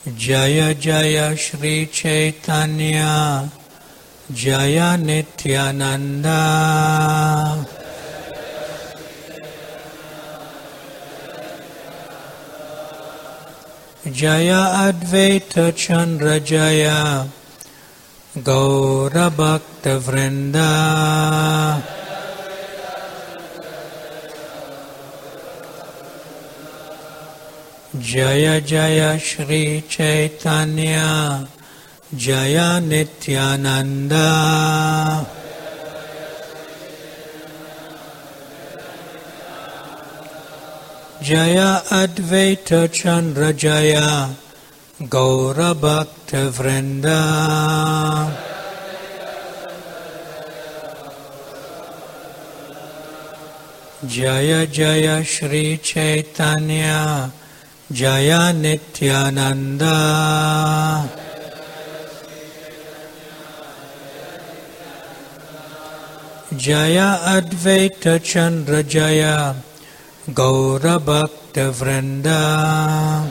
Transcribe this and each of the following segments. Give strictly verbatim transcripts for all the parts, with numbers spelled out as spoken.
Jaya Jaya Shri Chaitanya Jaya Nityananda Jaya Advaita Chandra Jaya Gaura Bhakta Vrinda Jaya Jaya Shri Chaitanya Jaya Nityananda Jaya Advaita Chandra Jaya Gaura Bhakta Vrinda Jaya Jaya Shri Chaitanya Jaya Nityananda Jaya Advaita Chandra Jaya Gaura Bhakta Vrinda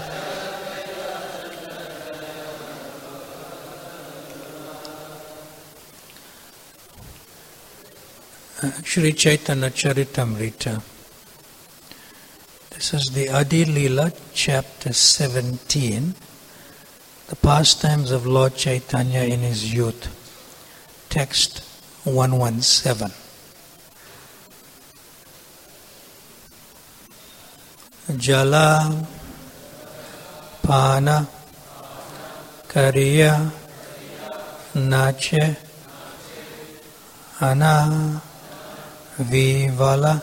Shri Chaitanya Charitamrita. This is the Adi Leela, chapter seventeen, the pastimes of Lord Chaitanya in his youth. Text one seventeen. Jala Pana Kariya Nache Ana Vivala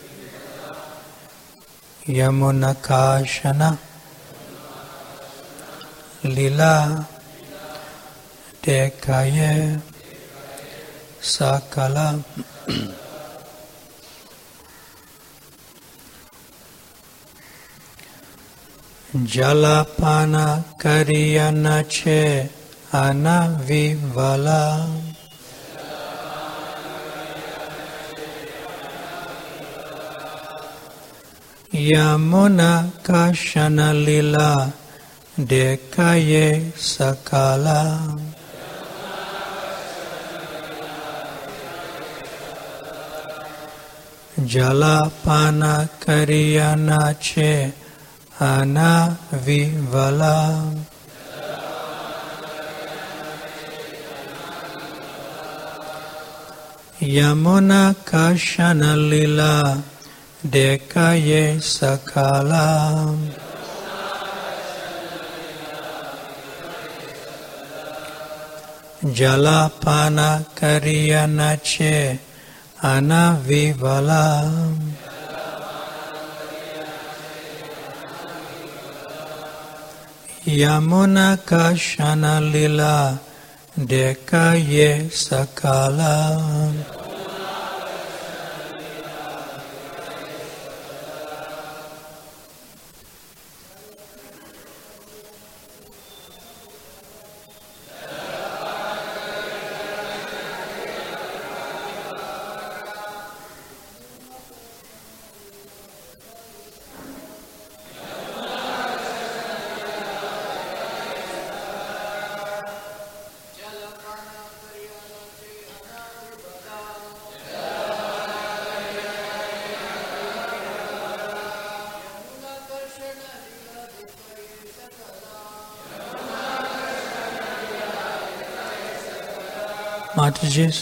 Yamuna Kashana Lila Dekaye Sakala Jalapana Kariyanache Anavivala Yamuna Kashana Lila Dekaye Sakala Jalapana Kariyanache Anavivala Yamuna Kashana Lila Dekaye Sakala Jalapana Kariyanache Anavivala Yamuna Kashana Lila Dekaye Sakala Mataji's.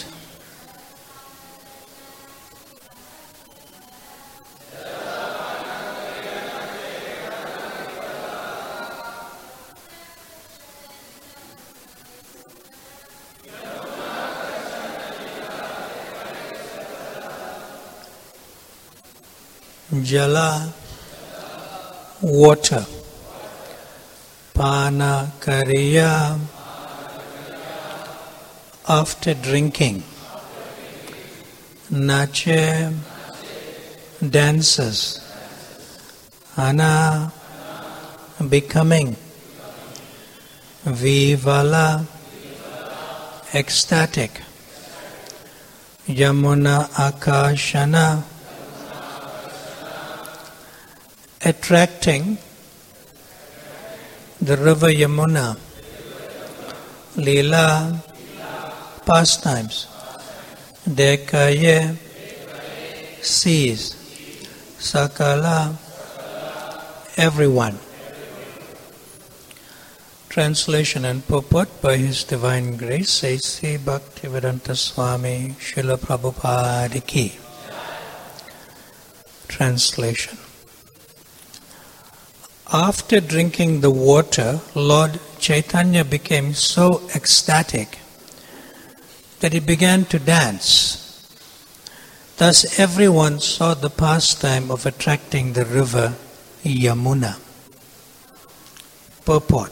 Jala, water. Pana Kariya, after drinking. Nache, dances. Ana, becoming. Vivala, ecstatic. Yamuna Akashana, attracting the river Yamuna, Leela, pastimes, Dekaye, seas, Sakala, everyone. Translation and purport by His Divine Grace, A C Bhaktivedanta Swami Srila Prabhupada Ki. Translation. After drinking the water, Lord Chaitanya became so ecstatic that he began to dance. Thus everyone saw the pastime of attracting the river Yamuna. Purport.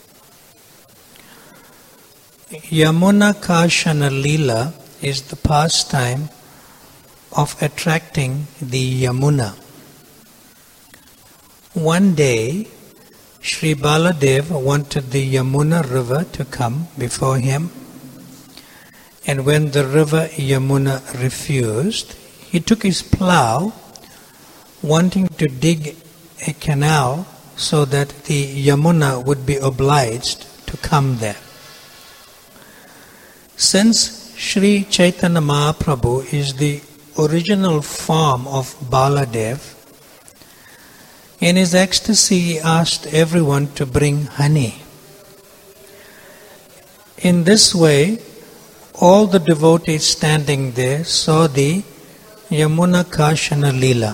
Yamuna Kashana Leela is the pastime of attracting the Yamuna. One day, Sri Baladev wanted the Yamuna river to come before him, and when the river Yamuna refused, he took his plough, wanting to dig a canal so that the Yamuna would be obliged to come there. Since Sri Chaitanya Mahaprabhu is the original form of Baladev, in his ecstasy he asked everyone to bring honey. In this way, all the devotees standing there saw the Yamuna Kashana Leela.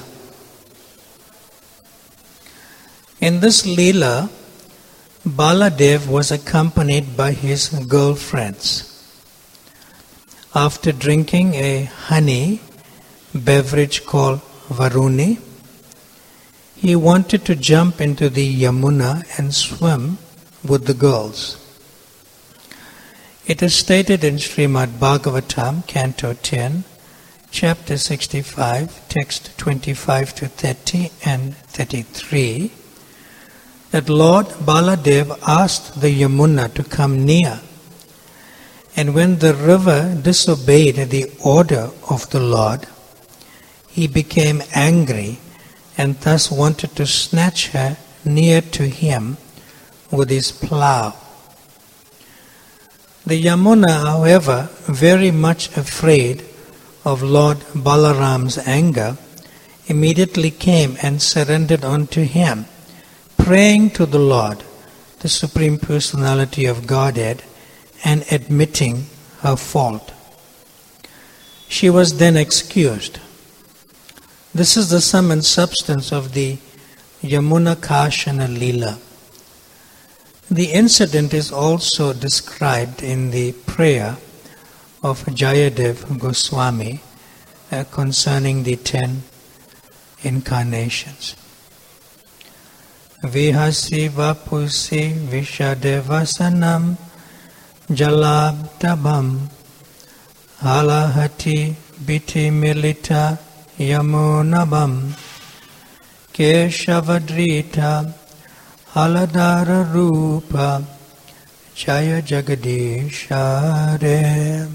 In this Leela, Baladev was accompanied by his girlfriends. After drinking a honey beverage called Varuni, he wanted to jump into the Yamuna and swim with the girls. It is stated in Srimad Bhagavatam, Canto ten, Chapter sixty-five, text twenty-five to thirty and thirty-three, that Lord Baladev asked the Yamuna to come near. And when the river disobeyed the order of the Lord, he became angry and thus wanted to snatch her near to him with his plough. The Yamuna, however, very much afraid of Lord Balaram's anger, immediately came and surrendered unto him, praying to the Lord, the Supreme Personality of Godhead, and admitting her fault. She was then excused. This is the sum and substance of the Yamuna Kashana Leela. The incident is also described in the prayer of Jayadev Goswami uh, concerning the ten incarnations. Vihasi vapusi vishadevasanam jalabdabam halahati biti milita yamunabam keshavadrita haladara rupa jaya jagadishare.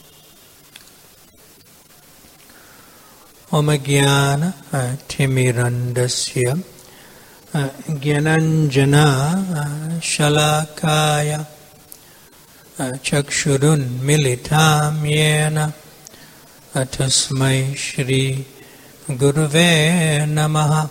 Om Jnana Timirandasya Gyananjana Shalakaya Chakshurun Militam Yena Tasmai Shri Guruve Namaha.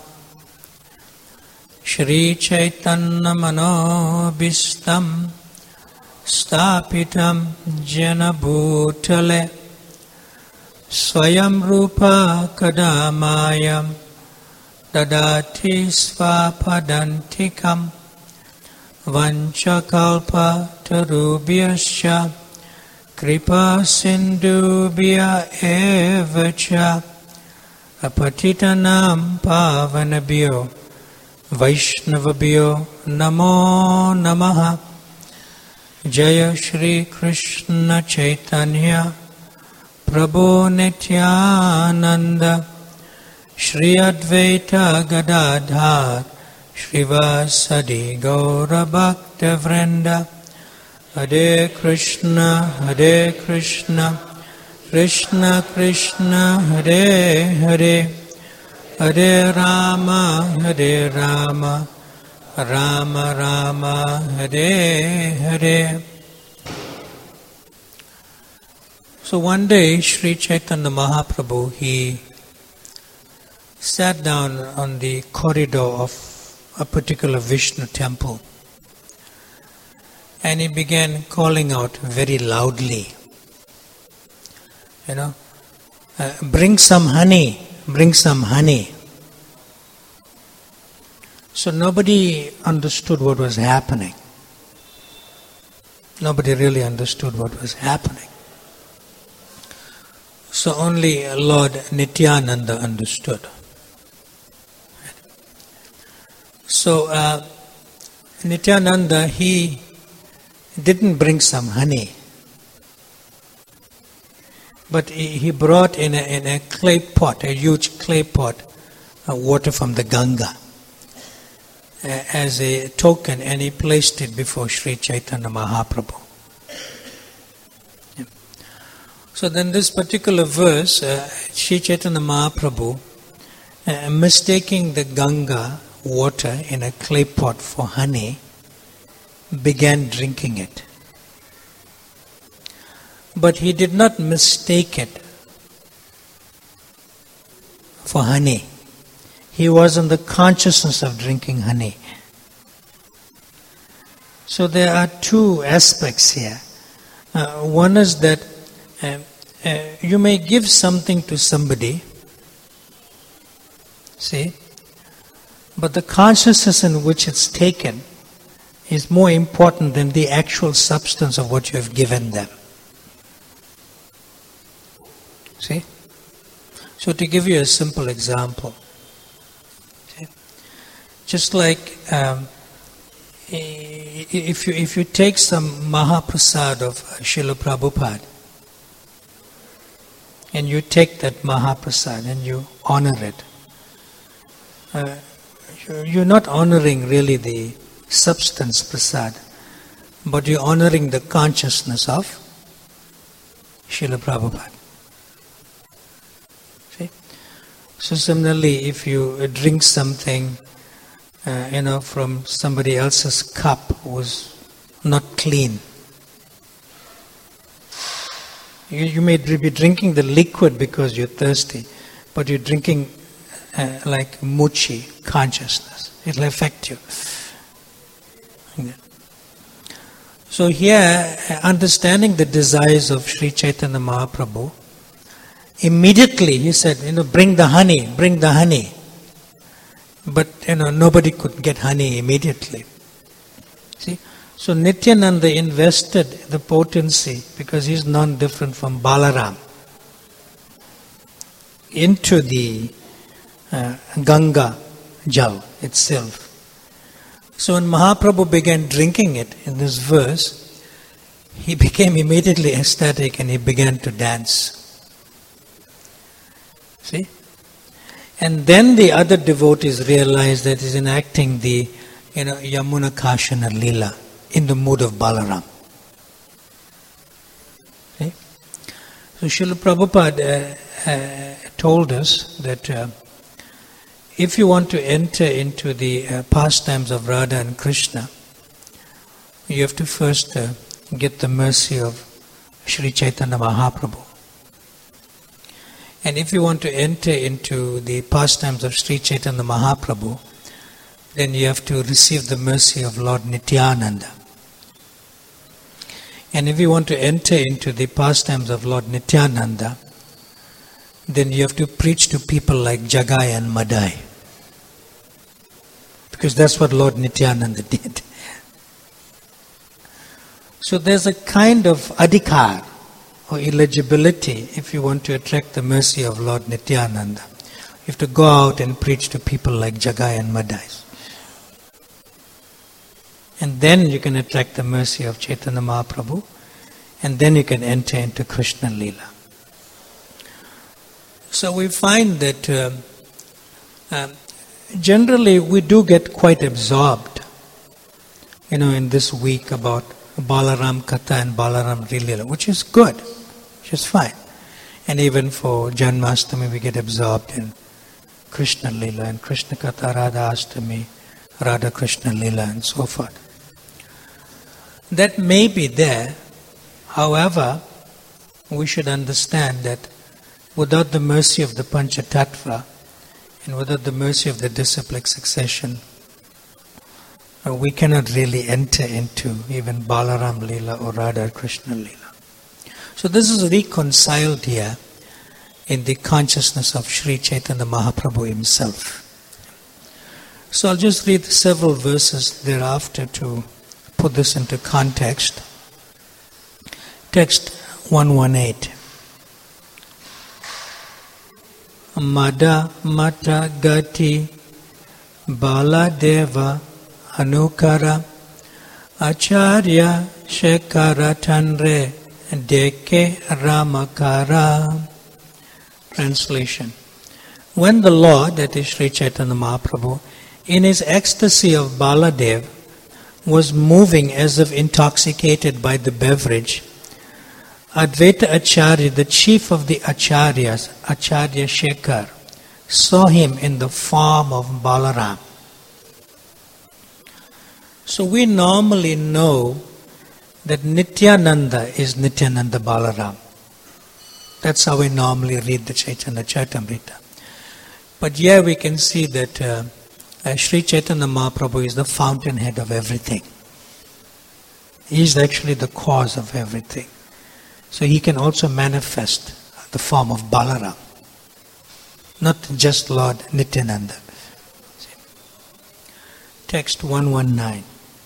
Shri Chaitanya Manobhistam Stapitam Jena Bhutale Swayam Rupa Kadamayam Dadati Svapadantikam Vanchakalpa Tarubhyascha Kripa Sindubhya Evacha Apatitanam Pavanabhyo Vaishnavabhyo Namo Namaha. Jaya Shri Krishna Chaitanya Prabhu Nityananda Shri Advaita Gadadhar Shrivasadi Gaura Bhakta Vrinda. Hare Krishna Hare Krishna Krishna Krishna Hare Hare Hare Rama Hare Rama Rama Rama Hare Hare. So one day Sri Chaitanya Mahaprabhu, he sat down on the corridor of a particular Vishnu temple and he began calling out very loudly, you know, uh, bring some honey, bring some honey. So nobody understood what was happening. Nobody really understood what was happening. So only Lord Nityananda understood. So uh, Nityananda, he didn't bring some honey, but he, he brought in a, in a clay pot, a huge clay pot, uh, water from the Ganga uh, as a token, and he placed it before Sri Chaitanya Mahaprabhu. Yeah. So then this particular verse, uh, Sri Chaitanya Mahaprabhu, uh, mistaking the Ganga water in a clay pot for honey, began drinking it. But he did not mistake it for honey. He was in the consciousness of drinking honey. So there are two aspects here. Uh, one is that uh, uh, you may give something to somebody, see, but the consciousness in which it's taken is more important than the actual substance of what you have given them. See? So to give you a simple example, see? Just like um, if you if you take some Mahaprasad of Srila Prabhupada and you take that Mahaprasad and you honor it, uh, you're not honoring really the substance prasad, but you're honoring the consciousness of Srila Prabhupada. See? So similarly, if you drink something, uh, you know, from somebody else's cup who's not clean, you, you may be drinking the liquid because you're thirsty, but you're drinking uh, like muchi, consciousness. It'll affect you. So here, understanding the desires of Sri Chaitanya Mahaprabhu, immediately he said, you know, bring the honey, bring the honey. But, you know, nobody could get honey immediately. See? So Nityananda invested the potency, because he's none different from Balaram, into the uh, Ganga Jal itself. So when Mahaprabhu began drinking it in this verse, he became immediately ecstatic and he began to dance. See? And then the other devotees realized that he's enacting the, you know, Yamuna Kashana Leela in the mood of Balaram. See? So Srila Prabhupada uh, uh, told us that uh, if you want to enter into the uh, pastimes of Radha and Krishna, you have to first uh, get the mercy of Sri Chaitanya Mahaprabhu. And if you want to enter into the pastimes of Sri Chaitanya Mahaprabhu, then you have to receive the mercy of Lord Nityananda. And if you want to enter into the pastimes of Lord Nityananda, then you have to preach to people like Jagai and Madai. Because that's what Lord Nityananda did. So there's a kind of adhikar or eligibility if you want to attract the mercy of Lord Nityananda. You have to go out and preach to people like Jagai and Madai. And then you can attract the mercy of Chaitanya Mahaprabhu, and then you can enter into Krishna Leela. So we find that uh, uh, generally we do get quite absorbed, you know, in this week about Balaram Katha and Balaram Leela, which is good, which is fine. And even for Janmashtami we get absorbed in Krishna Leela and Krishna Katha, Radha Ashtami, Radha Krishna Leela and so forth. That may be there, however, we should understand that without the mercy of the Panchatattva and without the mercy of the disciplic succession, we cannot really enter into even Balaram Leela or Radha Krishna Leela. So this is reconciled here in the consciousness of Sri Chaitanya Mahaprabhu himself. So I'll just read several verses thereafter to put this into context. Text one eighteen. Mada Mata Gati Baladeva Anukara Acharya Shekara Tanre Deke Ramakara. Translation. When the Lord, that is Sri Chaitanya Mahaprabhu, in his ecstasy of Baladev, was moving as if intoxicated by the beverage, Advaita Acharya, the chief of the Acharyas, Acharya Shekhar, saw him in the form of Balaram. So we normally know that Nityananda is Nityananda Balaram. That's how we normally read the Chaitanya Charitamrita. But here we can see that uh, uh, Sri Chaitanya Mahaprabhu is the fountainhead of everything. He is actually the cause of everything. So he can also manifest the form of Balaram, not just Lord Nityananda. Text one nineteen.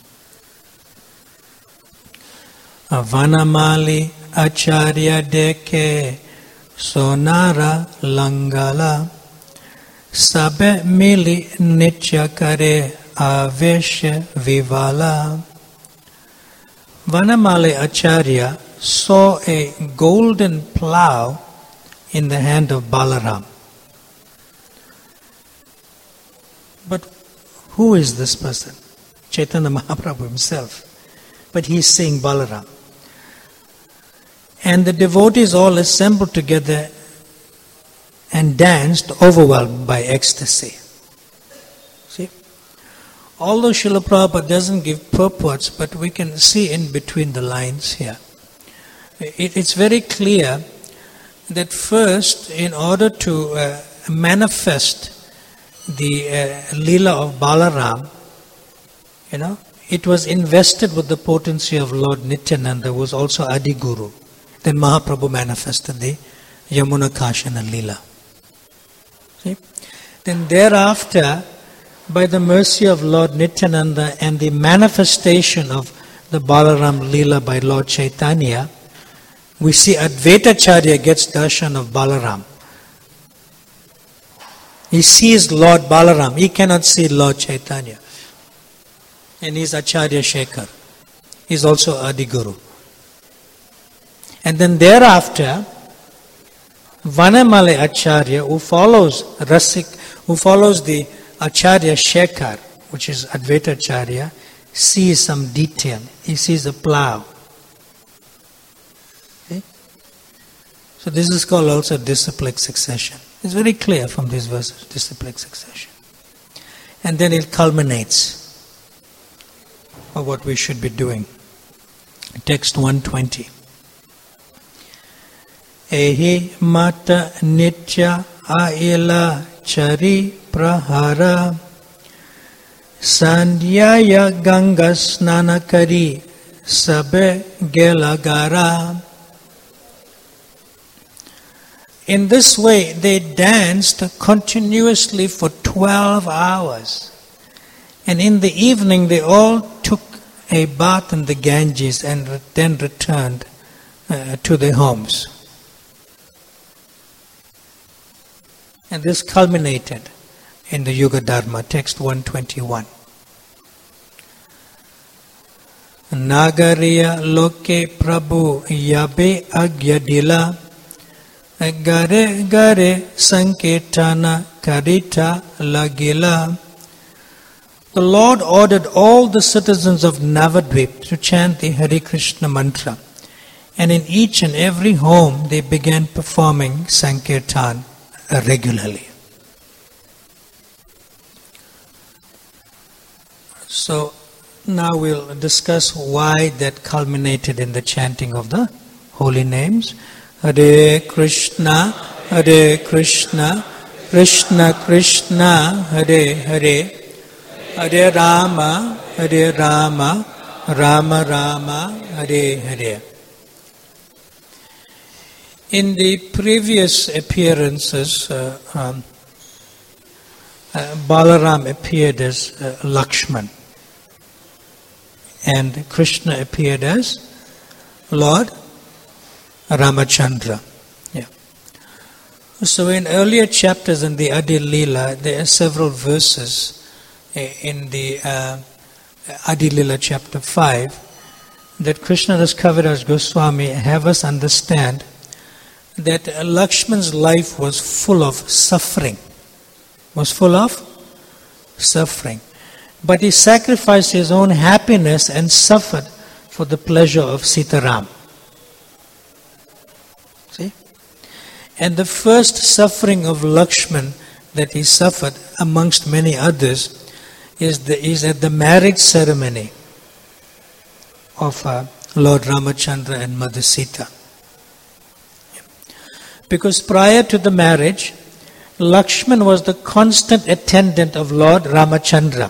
Vanamali Acharya Deke Sonara Langala Sabe Mili Nitya Kare Avesha Vivala. Vanamali Acharya saw a golden plough in the hand of Balaram. But who is this person? Chaitanya Mahaprabhu himself. But he is saying Balaram. And the devotees all assembled together and danced, overwhelmed by ecstasy. See? Although Srila Prabhupada doesn't give purports, but we can see in between the lines here. It, it's very clear that first, in order to uh, manifest the uh, Leela of Balaram, you know, it was invested with the potency of Lord Nityananda, who was also Adi Guru. Then Mahaprabhu manifested the Yamuna Kashana Leela. See? Then thereafter, by the mercy of Lord Nityananda and the manifestation of the Balaram Leela by Lord Chaitanya, we see Advaita Acharya gets darshan of Balaram. He sees Lord Balaram. He cannot see Lord Chaitanya. And he is Acharya Shekhar. He is also Adi Guru. And then thereafter, Vanamali Acharya, who follows Rasik, who follows the Acharya Shekhar, which is Advaita Acharya, sees some detail. He sees a plough. Okay? So this is called also disciplic succession. It's very clear from these verses, disciplic succession. And then it culminates of what we should be doing. Text one twenty. Ehi mata nitya aila chari prahara sandhyaya ganga snanakari sabe gelagara. In this way they danced continuously for twelve hours. And in the evening they all took a bath in the Ganges and then returned uh, to their homes. And this culminated in the Yuga Dharma, text one twenty-one. Nagariya loke prabhu yabe agyadila gare gare sanketana karita lagila. The Lord ordered all the citizens of Navadvip to chant the Hare Krishna mantra, and in each and every home they began performing Sankirtan regularly. So now we'll discuss why that culminated in the chanting of the holy names. Hare Krishna, Hare Krishna, Krishna Krishna, Hare Hare, Hare Rama, Hare Rama, Rama Rama, Hare Hare. In the previous appearances, uh, um, uh, Balaram appeared as uh, Lakshman, and Krishna appeared as Lord Ramachandra. Yeah. So in earlier chapters in the Adi Leela, there are several verses in the uh, Adi Leela chapter five that Krishna Das Kaviraj Goswami have us understand that Lakshman's life was full of suffering, was full of suffering. But he sacrificed his own happiness and suffered for the pleasure of Sitaram. See? And the first suffering of Lakshman that he suffered, amongst many others, is, the, is at the marriage ceremony of uh, Lord Ramachandra and Mother Sita. Because prior to the marriage, Lakshman was the constant attendant of Lord Ramachandra.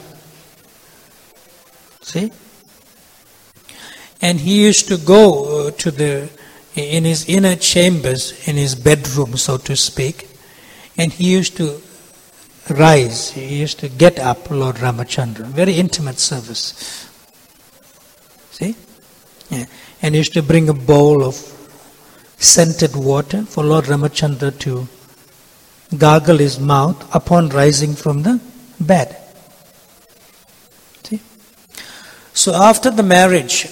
See? And he used to go to the, in his inner chambers, in his bedroom, so to speak, and he used to rise, he used to get up, Lord Ramachandra. Very intimate service. See? Yeah. And he used to bring a bowl of scented water for Lord Ramachandra to gargle his mouth upon rising from the bed. See? So after the marriage,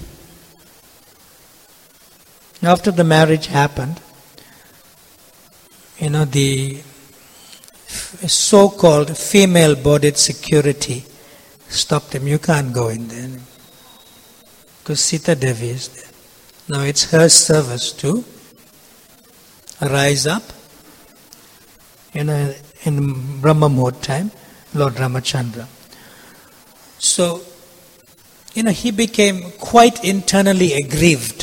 after the marriage happened, you know, the so-called female-bodied security stopped him. You can't go in there. Because Sita Devi is there. Now it's her service to rise up, you know, in Brahma Muhurt time, Lord Ramachandra. So, you know, he became quite internally aggrieved.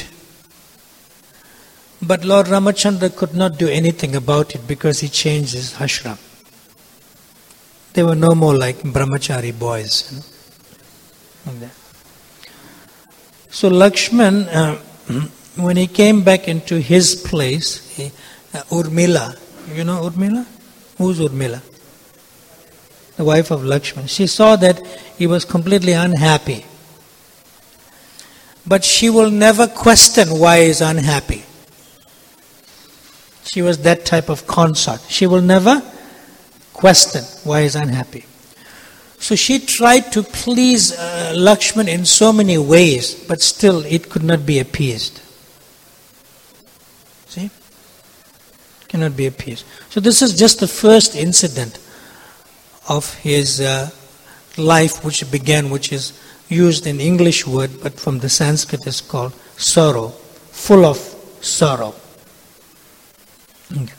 But Lord Ramachandra could not do anything about it because he changed his ashram. They were no more like brahmachari boys. You know. So Lakshman, uh, when he came back into his place, he, uh, Urmila, you know Urmila? Who's Urmila? The wife of Lakshman. She saw that he was completely unhappy. But she will never question why he is unhappy. She was that type of consort. She will never question why he is unhappy. So she tried to please uh, Lakshman in so many ways, but still it could not be appeased. See? Cannot be appeased. So this is just the first incident of his uh, life which began, which is used in English word, but from the Sanskrit is called sorrow, full of sorrow. Okay.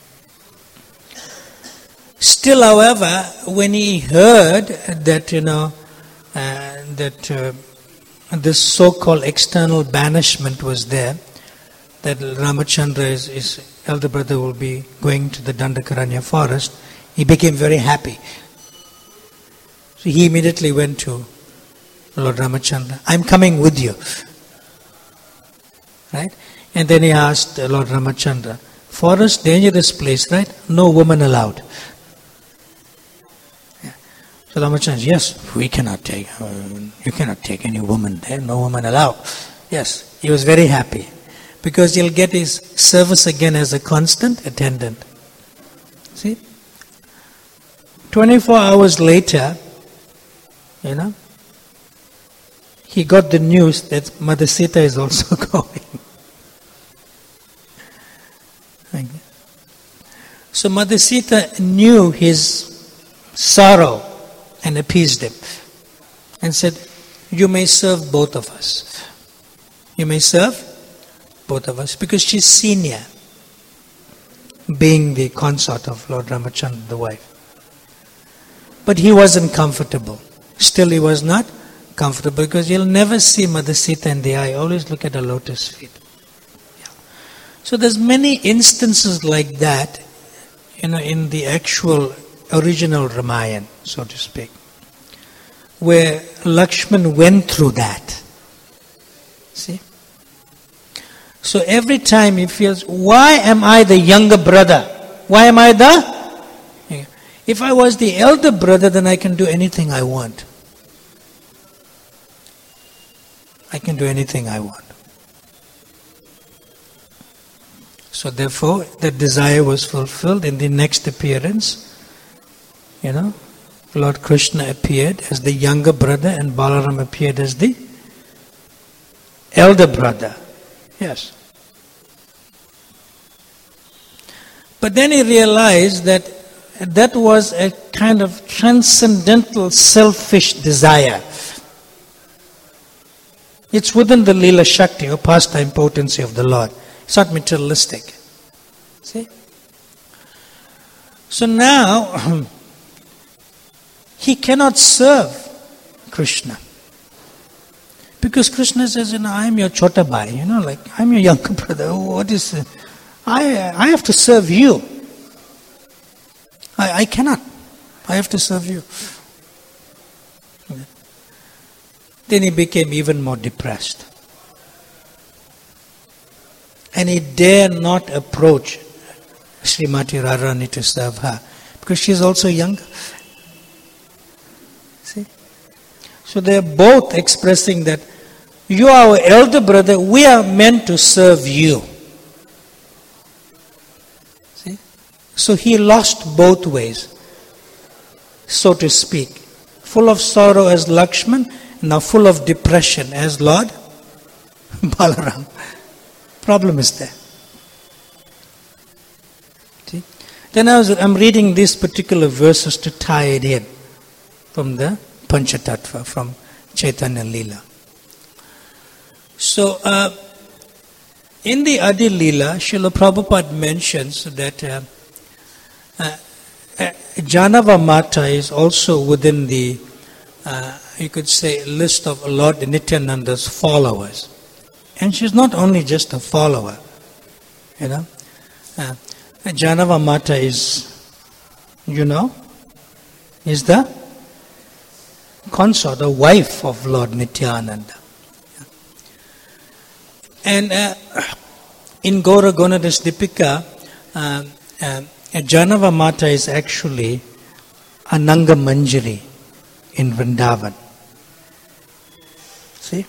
Still, however, when he heard that, you know, uh, that uh, this so-called external banishment was there, that Ramachandra, is, his elder brother, will be going to the Dandakaranya forest, he became very happy. So he immediately went to Lord Ramachandra, I'm coming with you. Right? And then he asked Lord Ramachandra, forest, dangerous place, right? No woman allowed. So Ramachandra, yes, we cannot take, uh, you cannot take any woman there, no woman allowed. Yes, he was very happy because he'll get his service again as a constant attendant. See? twenty-four hours later, you know, he got the news that Mother Sita is also going. So Mother Sita knew his sorrow and appeased him and said, you may serve both of us. You may serve both of us because she's senior, being the consort of Lord Ramachandra, the wife. But he wasn't comfortable. Still he was not comfortable because you'll never see Mother Sita in the eye. Always look at her lotus feet. Yeah. So there's many instances like that, you know, in the actual original Ramayana, so to speak, where Lakshman went through that. See? So every time he feels, why am I the younger brother? Why am I the... If I was the elder brother, then I can do anything I want. I can do anything I want. So therefore, the desire was fulfilled. In the next appearance, you know, Lord Krishna appeared as the younger brother and Balaram appeared as the elder brother. Yes. But then he realized that that was a kind of transcendental selfish desire. It's within the Leela Shakti or pastime potency of the Lord. It's not materialistic. See? So now, he cannot serve Krishna. Because Krishna says, you know, I am your chota bhai, you know, like, I'm your younger brother. What is it? I, I have to serve you. I, I cannot. I have to serve you. Then he became even more depressed. And he dare not approach Srimati Radharani to serve her. Because she is also younger. See? So they are both expressing that you are our elder brother, we are meant to serve you. See? So he lost both ways, so to speak. Full of sorrow as Lakshman, now full of depression as Lord Balaram. Problem is there. See? Then I was, I'm reading these particular verses to tie it in from the Panchatattva, from Chaitanya Leela. So, uh, in the Adi Leela, Srila Prabhupada mentions that uh, uh, uh, Janava Mata is also within the, uh, you could say, list of Lord Nityananda's followers. And she's not only just a follower, you know. Uh, Janava Mata is, you know, is the consort, the wife of Lord Nityananda. And uh, in Gaura Gonadas Dipika, uh, uh, Janava Mata is actually Ananga Manjari in Vrindavan. See?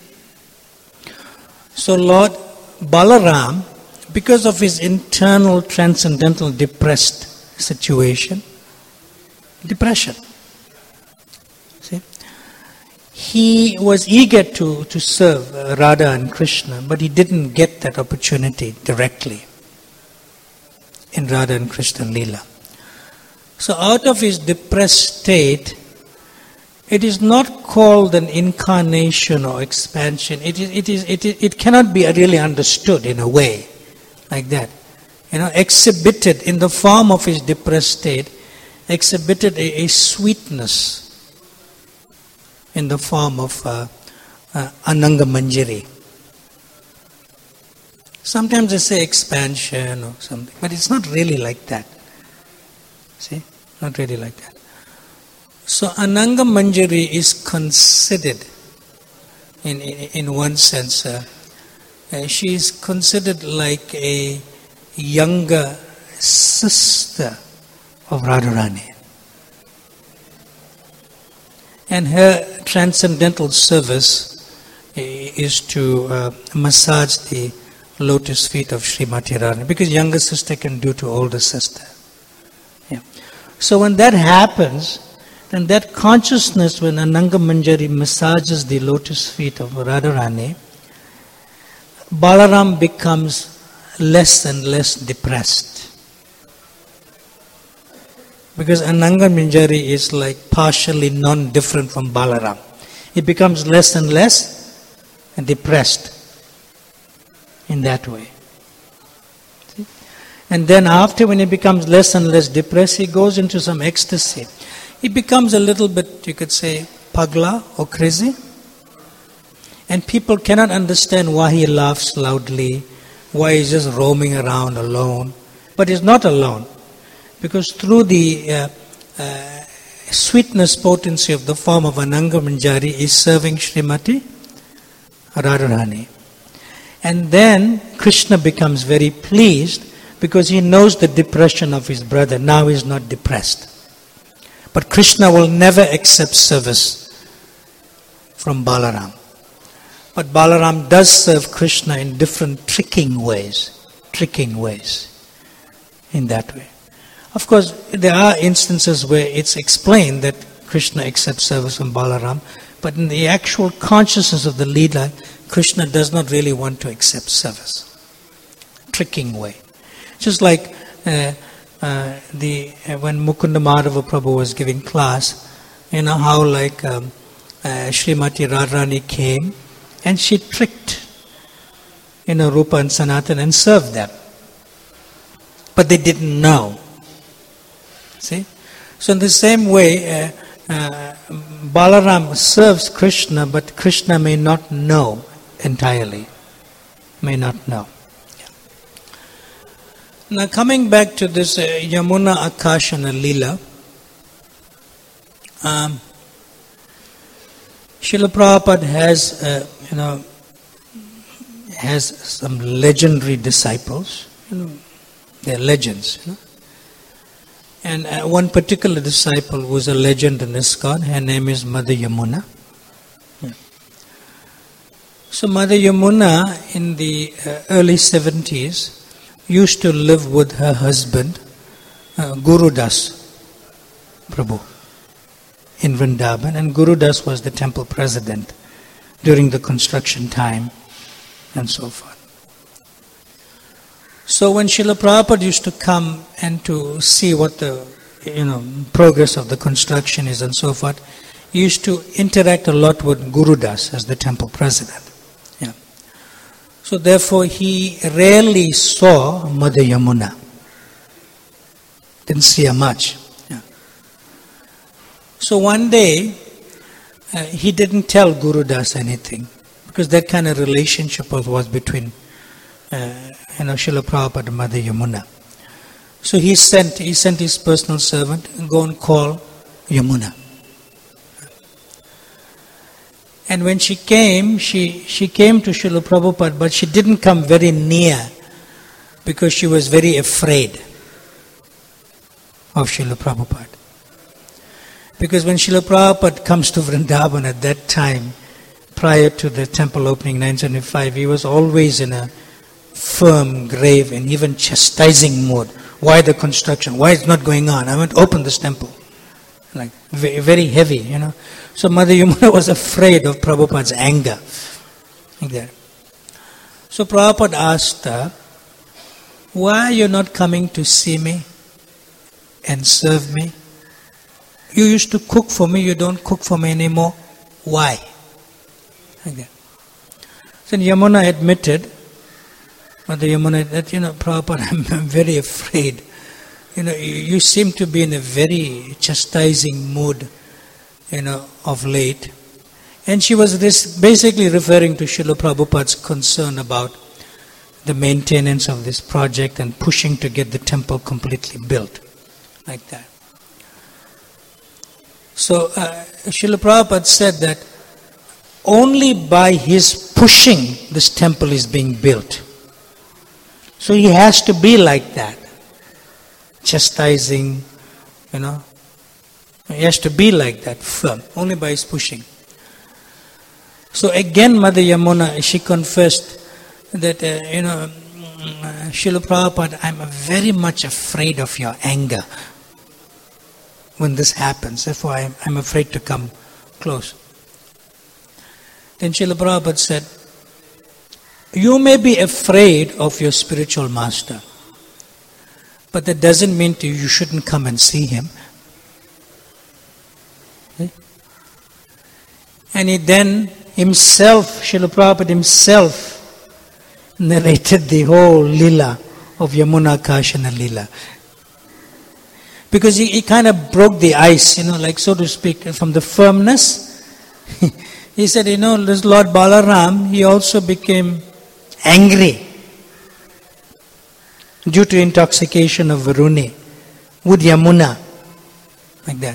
So Lord Balaram, because of his internal transcendental depressed situation, depression, see? He was eager to, to serve Radha and Krishna, but he didn't get that opportunity directly in Radha and Krishna Leela. So out of his depressed state, it is not called an incarnation or expansion. It is, it is, it is, it cannot be really understood in a way like that. You know, exhibited in the form of his depressed state, exhibited a, a sweetness in the form of uh, uh, Ananga Manjari. Sometimes they say expansion or something, but it's not really like that. See, not really like that. So Ananga Manjari is considered, in, in, in one sense, uh, uh, she is considered like a younger sister of Radharani. And her transcendental service is to uh, massage the lotus feet of Srimati Radharani, because younger sister can do to older sister. Yeah. So when that happens, then that consciousness, when Ananga Manjari massages the lotus feet of Radharani, Balaram becomes less and less depressed. Because Ananga Manjari is like partially non-different from Balaram. He becomes less and less depressed in that way. See? And then after, when he becomes less and less depressed, he goes into some ecstasy. He becomes a little bit, you could say, pagla or crazy. And people cannot understand why he laughs loudly, why he's just roaming around alone. But he's not alone. Because through the uh, uh, sweetness potency of the form of Ananga Manjari is serving Srimati Radharani. And then Krishna becomes very pleased because he knows the depression of his brother. Now he's not depressed. But Krishna will never accept service from Balaram. But Balaram does serve Krishna in different tricking ways. Tricking ways. In that way. Of course, there are instances where it's explained that Krishna accepts service from Balaram. But in the actual consciousness of the Leela, Krishna does not really want to accept service. Tricking way. Just like uh, uh, the uh, when Mukunda Madhava Prabhu was giving class, you know how like um, uh, Srimati Radharani came and she tricked, you know, Rupa and Sanatan and served them. But they didn't know. See? So in the same way, uh, uh, Balaram serves Krishna, but Krishna may not know entirely. May not know. Yeah. Now coming back to this uh, Yamuna Akashana Leela, um, Srila Prabhupada has, uh, you know, has some legendary disciples. You know, they're legends. You know? And uh, one particular disciple was a legend in ISKCON. Her name is Mother Yamuna. Yeah. So Mother Yamuna in the uh, early seventies used to live with her husband, uh, Gurudas Prabhu, in Vrindavan. And Gurudas was the temple president during the construction time and so forth. So when Srila Prabhupada used to come and to see what the you know progress of the construction is and so forth, he used to interact a lot with Gurudas as the temple president. Yeah. So therefore he rarely saw Mother Yamuna. Didn't see her much. Yeah. So one day uh, he didn't tell Gurudas anything because that kind of relationship was, was between uh, you know, Srila Prabhupada and Mother Yamuna. So he sent, he sent his personal servant and go and call Yamuna. And when she came, she, she came to Srila Prabhupada, but she didn't come very near because she was very afraid of Srila Prabhupada. Because when Srila Prabhupada comes to Vrindavan at that time, prior to the temple opening in nineteen seventy-five, he was always in a firm, grave, and even chastising mood. Why the construction? Why it's not going on? I want to open this temple. Like, very heavy, you know. So Mother Yamuna was afraid of Prabhupada's anger. Like that. So Prabhupada asked her, why are you not coming to see me and serve me? You used to cook for me, you don't cook for me anymore. Why? Like that. So Yamuna admitted, Mother Yamuna, that, you know, Prabhupada, I'm, I'm very afraid. You know, you, you seem to be in a very chastising mood, you know, of late. And she was this basically referring to Srila Prabhupada's concern about the maintenance of this project and pushing to get the temple completely built. Like that. So, uh, Srila Prabhupada said that only by his pushing this temple is being built. So he has to be like that. Chastising, you know. He has to be like that, firm, only by his pushing. So again, Mother Yamuna, she confessed that, uh, you know, uh, Srila Prabhupada, I'm very much afraid of your anger when this happens. Therefore, I'm, I'm afraid to come close. Then Srila Prabhupada said, you may be afraid of your spiritual master, but that doesn't mean to you, you shouldn't come and see him. Okay? And he then himself, Srila Prabhupada himself, narrated the whole lila of Yamuna Akashana Lila. Because he, he kind of broke the ice, you know, like so to speak, from the firmness, he said, you know, this Lord Balaram, he also became angry due to intoxication of Varuni with Yamuna, like that.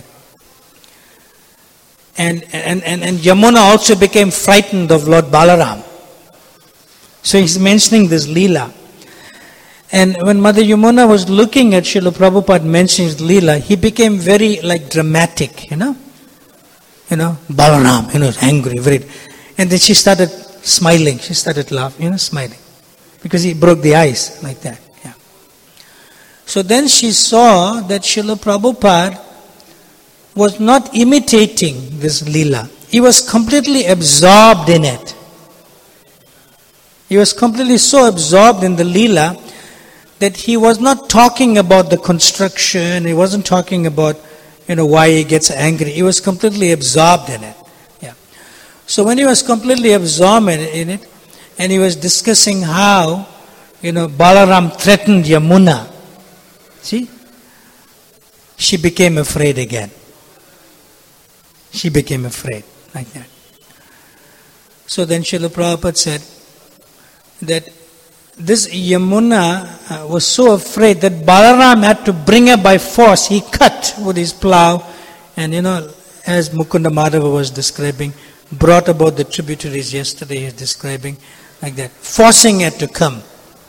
And, and, and, and Yamuna also became frightened of Lord Balaram. So he's mentioning this Leela. And when Mother Yamuna was looking at Srila Prabhupada mentioning Leela, he became very like dramatic, you know. You know, Balaram, you know, angry, very. And then she started smiling. She started laughing, you know, smiling. Because he broke the ice like that. Yeah. So then she saw that Srila Prabhupada was not imitating this Leela. He was completely absorbed in it. He was completely so absorbed in the Leela that he was not talking about the construction, he wasn't talking about, you know, why he gets angry. He was completely absorbed in it. Yeah. So when he was completely absorbed in it, and he was discussing how, you know, Balaram threatened Yamuna, see, she became afraid again. She became afraid, like that. So then Srila Prabhupada said that this Yamuna uh, was so afraid that Balaram had to bring her by force. He cut with his plow, and you know, as Mukunda Madhava was describing, brought about the tributaries yesterday, he was describing like that, forcing her to come.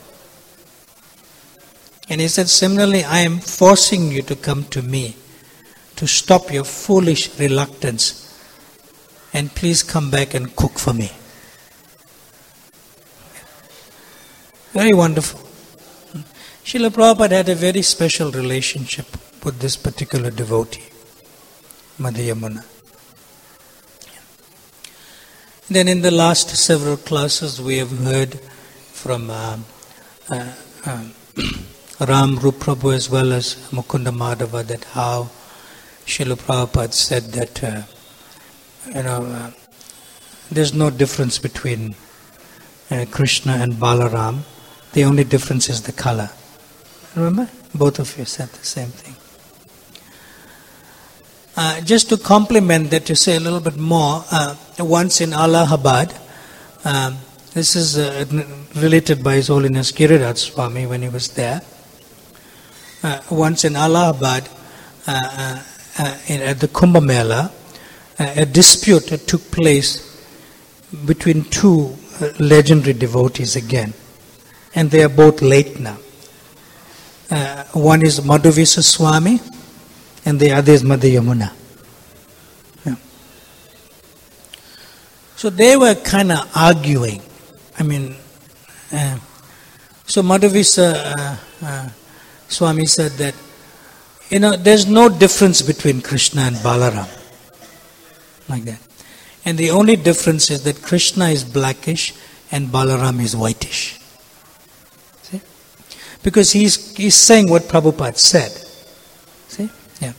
And he said, similarly, I am forcing you to come to me, to stop your foolish reluctance, and please come back and cook for me. Very wonderful. Srila Prabhupada had a very special relationship with this particular devotee, Mother Yamuna. Then in the last several classes we have heard from uh, uh, uh, Ram Rup Prabhu as well as Mukunda Madhava that how Srila Prabhupada said that uh, you know uh, there's no difference between uh, Krishna and Balaram. The only difference is the color. Remember? Both of you said the same thing. Uh, just to complement that, to say a little bit more, uh, once in Allahabad, um, this is uh, related by His Holiness Giriraj Swami when he was there. Uh, once in Allahabad, uh, uh, uh, in, at the Kumbh Mela, uh, a dispute uh, took place between two uh, legendary devotees again. And they are both late now. Uh, one is Madhuvisa Swami and the other is Mother Yamuna. Yeah. So they were kind of arguing. I mean, uh, so Madhuvisa uh, uh, Swami said that, you know, there's no difference between Krishna and Balaram. Like that. And the only difference is that Krishna is blackish and Balaram is whitish. Because he's, he's saying what Prabhupada said. See? Yeah.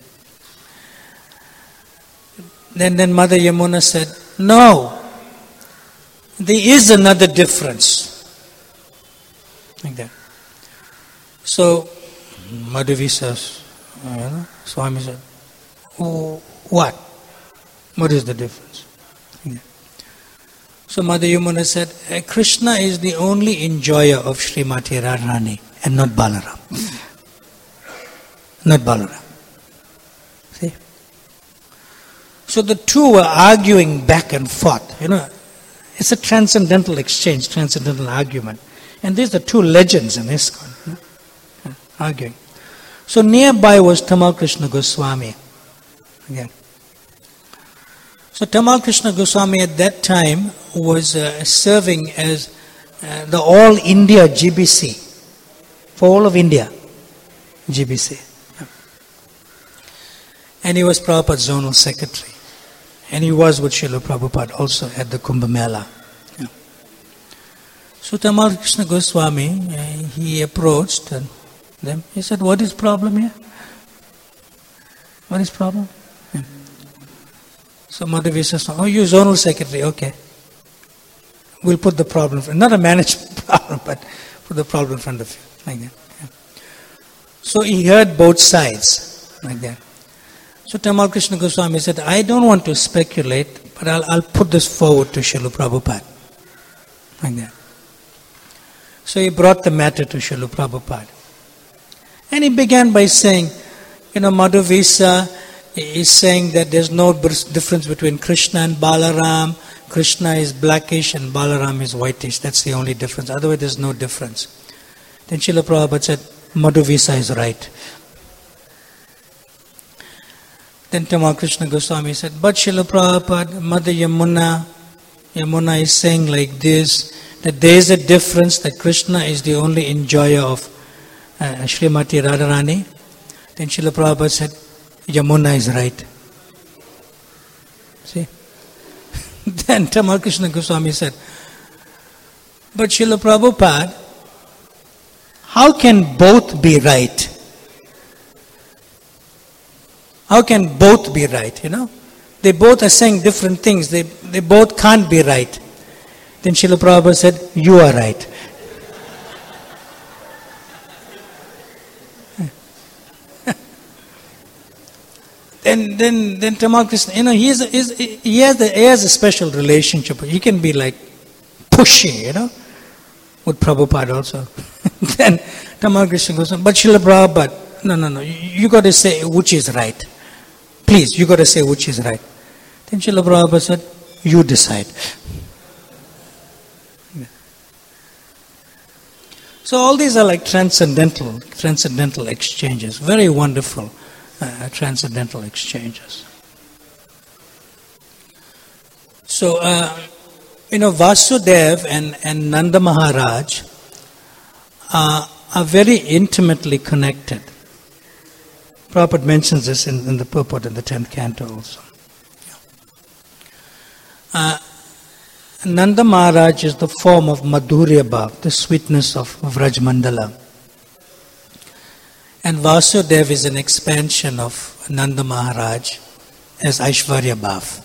Then, then Mother Yamuna said, no, there is another difference. Like that. So, Madhuvisa uh, Swami said, oh, what? What is the difference? Like that. So Mother Yamuna said, Krishna is the only enjoyer of Srimati Radharani. And not Balaram. Not Balaram. See? So the two were arguing back and forth. You know, it's a transcendental exchange, transcendental argument. And these are two legends in ISKCON. You know, arguing. So nearby was Tamal Krishna Goswami. Again. So Tamal Krishna Goswami at that time was uh, serving as uh, the All India G B C. For all of India, G B C. Yeah. And he was Prabhupada's zonal secretary. And he was with Srila Prabhupada also at the Kumbh Mela. Yeah. So Tamal Krishna Goswami, uh, he approached them. He said, what is problem here? What is problem? Yeah. So Madhuvisa said, oh, you're zonal secretary, okay. We'll put the problem, not a management problem, but put the problem in front of you. Like that. Yeah. So he heard both sides, like that. So Tamal Krishna Goswami said, I don't want to speculate, but I'll, I'll put this forward to Srila Prabhupada. Like that. So he brought the matter to Srila Prabhupada. And he began by saying, you know, Madhuvisa is saying that there's no difference between Krishna and Balaram. Krishna is blackish and Balaram is whitish. That's the only difference. Otherwise there's no difference. Then Srila Prabhupada said, Madhuvisa is right. Then Tamal Krishna Goswami said, but Srila Prabhupada, Mother Yamuna, Yamuna is saying like this, that there is a difference, that Krishna is the only enjoyer of uh, Srimati Radharani. Then Srila Prabhupada said, Yamuna is right. See? Then Tamal Krishna Goswami said, but Srila Prabhupada, how can both be right? How can both be right, you know? They both are saying different things. They, they both can't be right. Then Srila Prabhupada said, you are right. then then then Tamal Krishna, you know, he, is, is, he, has a, he has a special relationship. He can be like pushy, you know, with Prabhupada also. Then Tamal Krishna goes, but Srila Prabhupada, no, no, no, you, you got to say which is right. Please, you got to say which is right. Then Srila Prabhupada said, you decide. So all these are like transcendental, transcendental exchanges. Very wonderful uh, transcendental exchanges. So, uh, you know, Vasudev and, and Nanda Maharaj uh, are very intimately connected. Prabhupada mentions this in, in the purport in the tenth canto also. Uh, Nanda Maharaj is the form of Madhurya Bhav, the sweetness of Vraj Mandala. And Vasudev is an expansion of Nanda Maharaj as Aishwarya Bhav.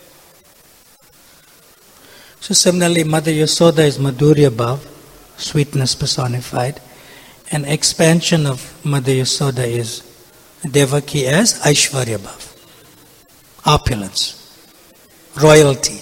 So similarly, Mother Yasoda is Madhurya Bhav, sweetness personified. And expansion of Mother Yasoda is Devaki as Aishwarya Bhav, opulence, royalty.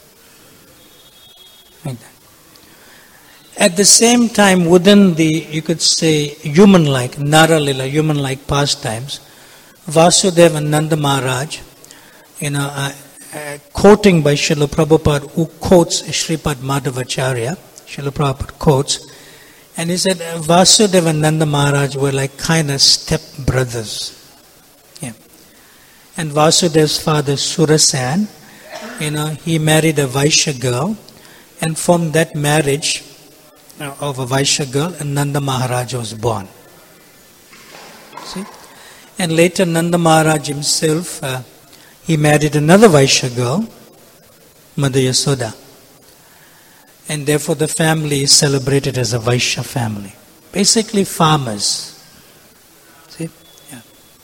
Like that. At the same time, within the, you could say, human-like, Naralila, human-like pastimes, Vasudeva and Nanda Maharaj, you know, uh, uh, quoting by Srila Prabhupada, who quotes Sripad Madhavacharya, Srila Prabhupada quotes, and he said, Vasudeva and Nanda Maharaj were like kind of step-brothers. Yeah. And Vasudev's father, Surasan, you know, he married a Vaishya girl, and from that marriage uh, of a Vaishya girl, and Nanda Maharaj was born. See? And later Nanda Maharaj himself, uh, he married another Vaishya girl, Mother Yasoda. And therefore the family is celebrated as a Vaishya family. Basically farmers. See? Yeah.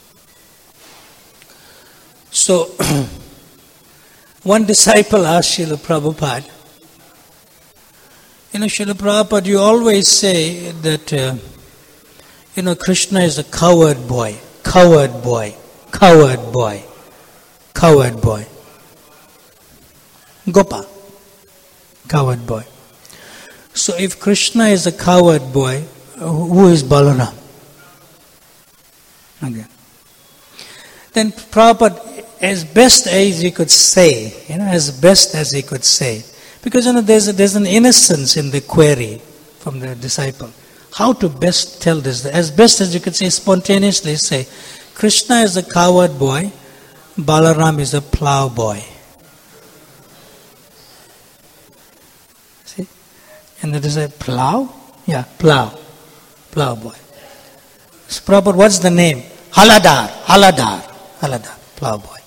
So, one disciple asked Srila Prabhupada, you know, Srila Prabhupada, you always say that, uh, you know, Krishna is a coward boy, coward boy, coward boy, coward boy. Gopa, coward boy. So if Krishna is a coward boy, who is Balaram? Again. Then Prabhupada, as best as he could say, you know, as best as he could say, because you know there's a, there's an innocence in the query from the disciple. How to best tell this? As best as you could say, spontaneously say, Krishna is a coward boy, Balaram is a plow boy. See? And there is a plow? Yeah, plow. Plow boy. So Prabhupada, what's the name? Haladar, Haladar, Haladar, plow boy.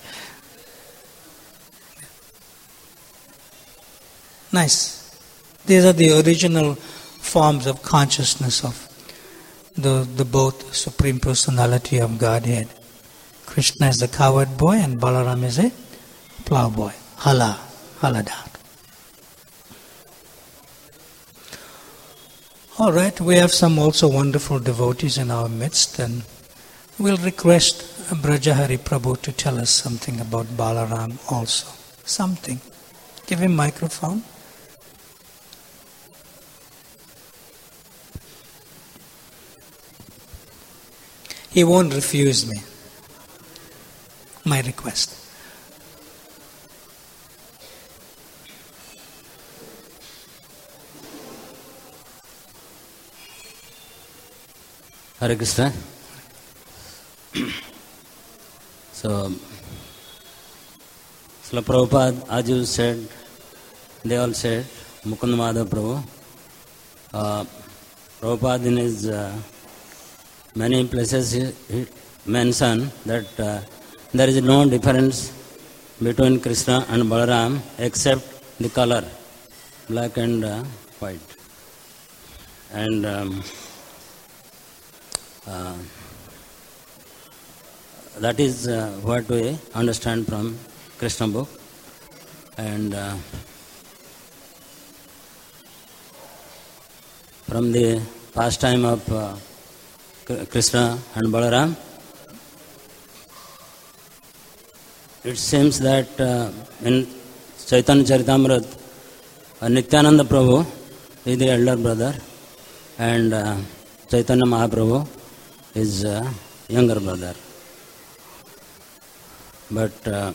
Nice. These are the original forms of consciousness of the, the both Supreme Personality of Godhead. Krishna is the coward boy and Balaram is a plow boy. Hala, Haladar. All right, we have some also wonderful devotees in our midst, and we'll request Brajahari Prabhu to tell us something about Balaram also. something. Give him microphone. He won't refuse me my request. Hare Krishna. So, Srila Prabhupada, as you said, they all said, Mukund Madhav Prabhu, uh, Prabhupada in his uh, many places he, he mentioned that uh, there is no difference between Krishna and Balaram except the color, black and uh, white. And um, uh, that is uh, what we understand from Krishna book. And uh, from the pastime of uh, Krishna and Balaram, it seems that uh, in Chaitanya Charitamrita, uh, Nityananda Prabhu is the elder brother and uh, Chaitanya Mahaprabhu is uh, younger brother. But uh,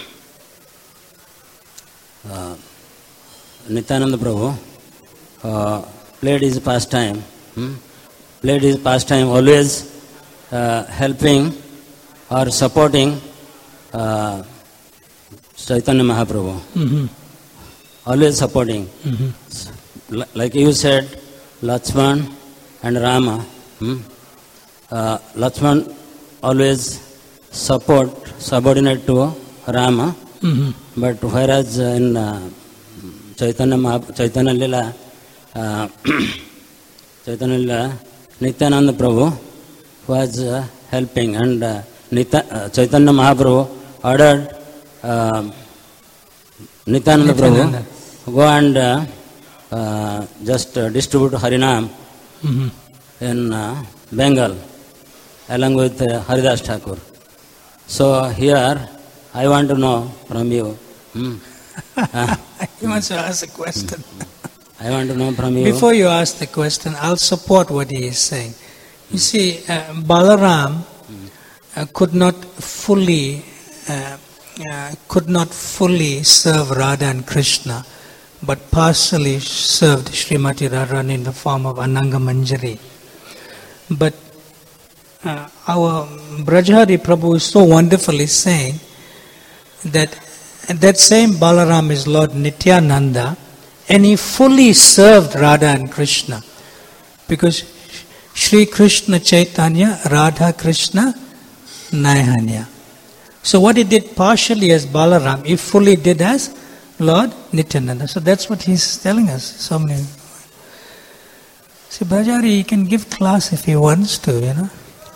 uh, Nityananda Prabhu uh, played his pastime, hmm? played his pastime always uh, helping or supporting uh, Chaitanya Mahaprabhu. Mm-hmm. Always supporting. Mm-hmm. Like you said, Lakshman and Rama. Hmm? Uh, Lakshman always support, subordinate to Rama. Mm-hmm. But whereas in uh, Chaitanya, Mahap- Chaitanya Lila, uh, Chaitanya Lila, Nityananda Prabhu was uh, helping, and uh, Nitya, uh, Chaitanya Mahaprabhu ordered uh, Nityananda Prabhu go and uh, uh, just uh, distribute Harinam mm-hmm. in uh, Bengal along with uh, Haridas Thakur. So here I want to know from you. Hmm. Uh, he wants to ask a question. I want to know from you. Before you ask the question, I'll support what he is saying. You see, uh, Balaram uh, could not fully uh, uh, could not fully serve Radha and Krishna, but partially served Srimati Radharani in the form of Ananga Manjari. But uh, our Brajahari Prabhu is so wonderfully saying that that same Balaram is Lord Nityananda, and he fully served Radha and Krishna, because Shri Krishna Chaitanya, Radha Krishna, Naihanya. So what he did partially as Balaram, he fully did as Lord Nityananda. So that's what he's telling us. So many. See, Brajari, he can give class if he wants to, you know.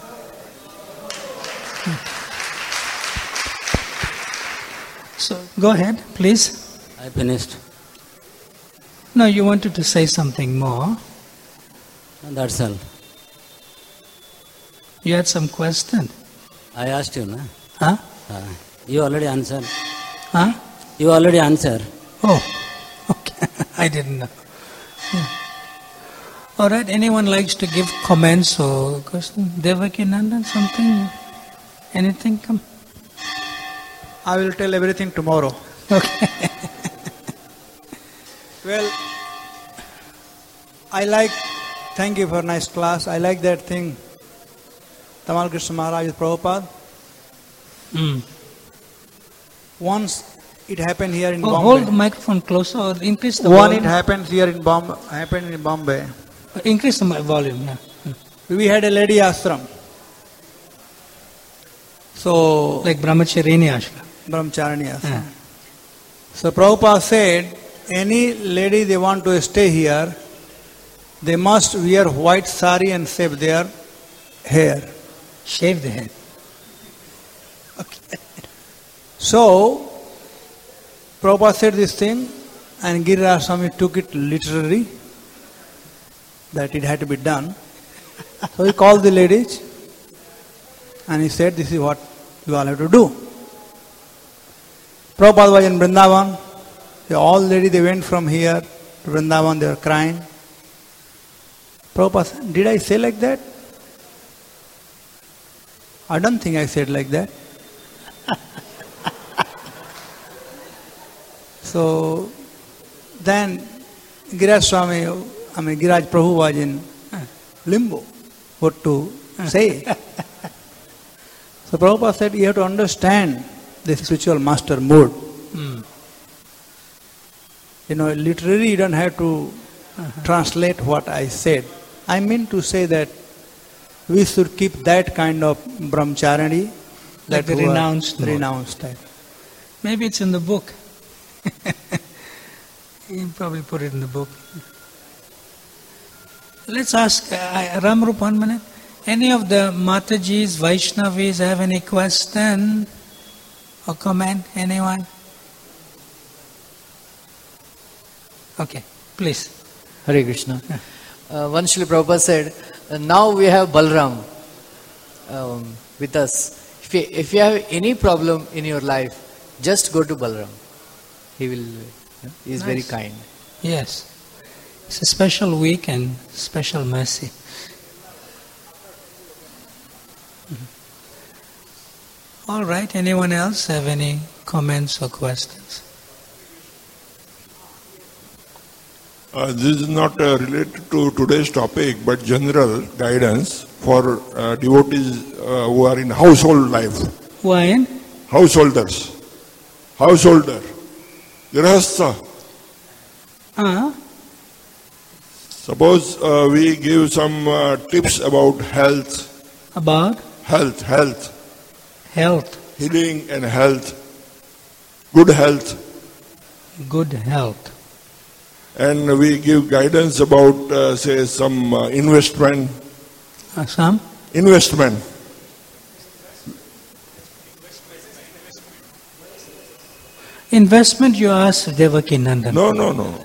So go ahead, please. I finished. No, you wanted to say something more. That's all. You had some question. I asked you, no? Huh? Uh, you already answered. Huh? You already answered. Oh, okay. I didn't know. Yeah. All right. Anyone likes to give comments or questions? Devaki Nandan, something? Anything? Come. I will tell everything tomorrow. Okay. Well, I like, thank you for a nice class. I like that thing, Tamal Krishna Maharaj with Prabhupada. Mm. Once it happened here in oh, Bombay. Hold the microphone closer or increase the One volume. it happened here in Bombay, happened in Bombay. Increase the volume, yeah. We had a lady ashram. So, like Brahmacharini ashram. Brahmacharani ashram. Yeah. So Prabhupada said, any lady they want to stay here, they must wear white sari and shave their hair. Shave the head. Okay. So, Prabhupada said this thing, and Giriraj Swami took it literally, that it had to be done. So he called the ladies, and he said, this is what you all have to do. Prabhupada was in Vrindavan. They already they went from here to Vrindavan, they were crying. Prabhupada said, did I say like that? I don't think I said like that. So then Giraj Swami, I mean Giraj Prabhu was in limbo. What to say? So Prabhupada said, you have to understand the spiritual master mood. Mm. You know, literally you don't have to Uh-huh. translate what I said. I mean to say that we should keep that kind of brahmacharya, Like the who are renounced mode. renounced type. Maybe it's in the book. You probably put it in the book. Let's ask uh, Ramrup one minute. Any of the Matajis, Vaishnavis have any question or comment? Anyone? Okay, please. Hare Krishna. Uh, one Srila Prabhupada said, uh, now we have Balram um, with us. If you, if you have any problem in your life, just go to Balram. He will, uh, he is Nice. very kind. Yes. It's a special week and special mercy. Mhm. All right, anyone else have any comments or questions? Uh, this is not uh, related to today's topic, but general guidance for uh, devotees uh, who are in household life. Why? in? Householders. Householder. Grihastha. Uh, Suppose uh, we give some uh, tips about health, about health, health, health, healing and health, good health, good health. and we give guidance about, uh, say, some uh, investment, Uh, some? investment. Investment you ask Devaki Nandan. No, no, no.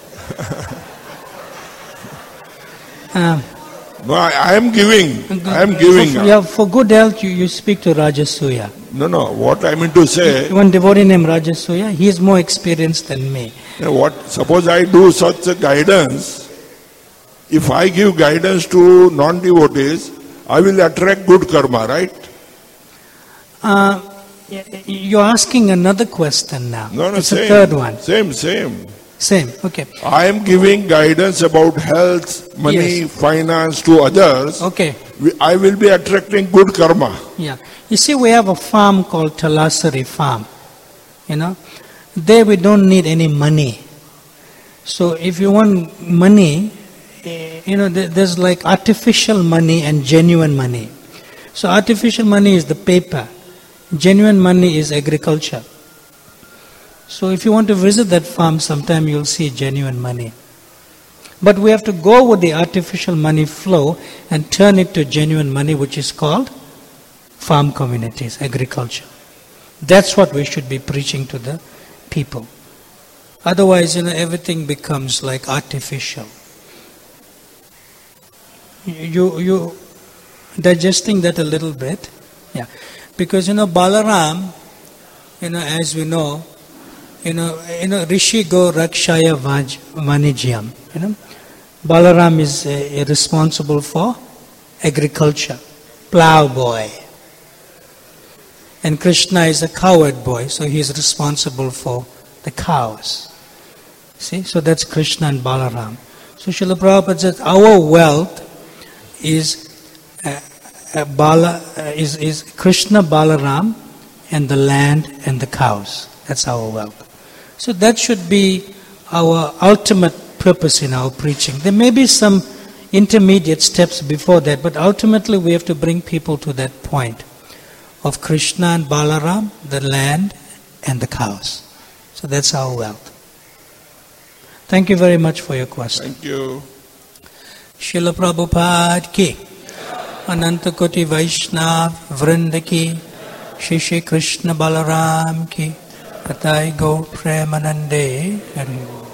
Um, No, I, I am giving. I am giving. For, yeah, for good health you, you speak to Rajasuya. No, no. What I mean to say, One devotee named Rajasuya, he is more experienced than me. you know, what? Suppose I do such a guidance. If I give guidance to non-devotees, I will attract good karma, right? Uh, y- you're asking another question now. No, no, it's same. a third one. Same, same. Same, okay. I am giving guidance about health, money, Yes. finance to others. Okay, We- I will be attracting good karma. yeah. You see, we have a farm called Talasari Farm. You know, there we don't need any money. So if you want money, eh, you know, there- there's like artificial money and genuine money. So artificial money is the paper. Genuine money is agriculture. So if you want to visit that farm sometime, you'll see genuine money. But we have to go with the artificial money flow and turn it to genuine money, which is called farm communities, agriculture. That's what we should be preaching to the people. Otherwise, you know, everything becomes like artificial. You, you digesting that a little bit? Yeah. Because, you know, Balaram, you know, as we know, you know, you know, Rishi Go Rakshaya Vaj Vanijyam, you know. Balaram is uh, responsible for agriculture, plow boy. And Krishna is a cowherd boy, so he is responsible for the cows. See, so that's Krishna and Balaram. So Srila Prabhupada says our wealth is uh, uh, Bala, uh, is, is Krishna, Balaram, and the land and the cows. That's our wealth. So that should be our ultimate purpose in our preaching. There may be some intermediate steps before that, but ultimately we have to bring people to that point of Krishna and Balaram, the land and the cows. So that's our wealth. Thank you very much for your question. Thank you. Srila Prabhupada ki, Ananta Koti Vaishnav Vrinda ki, Shri Shri Krishna Balaram ki, Patai Gaur Premanande. Hari Om.